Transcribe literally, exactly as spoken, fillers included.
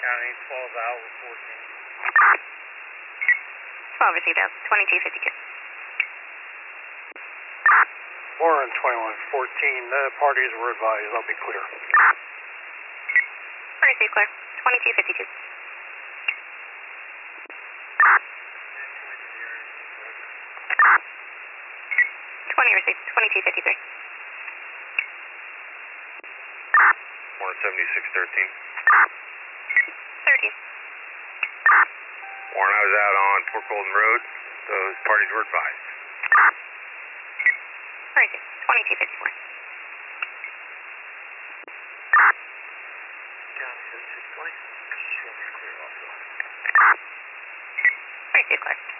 County, twelve out with fourteen. twelve received out, twenty-two fifty-two. Warren twenty-one fourteen, the parties were advised, they'll be clear. Received clear, twenty-two fifty-two. twenty received, twenty-two fifty-three. Warren seventy-six thirteen. thirteen. Warren, I was out on Port Golden Road. Those parties were advised. Received, twenty-two fifty-four. County seventy-six twenty. Show me clear also. Received clear.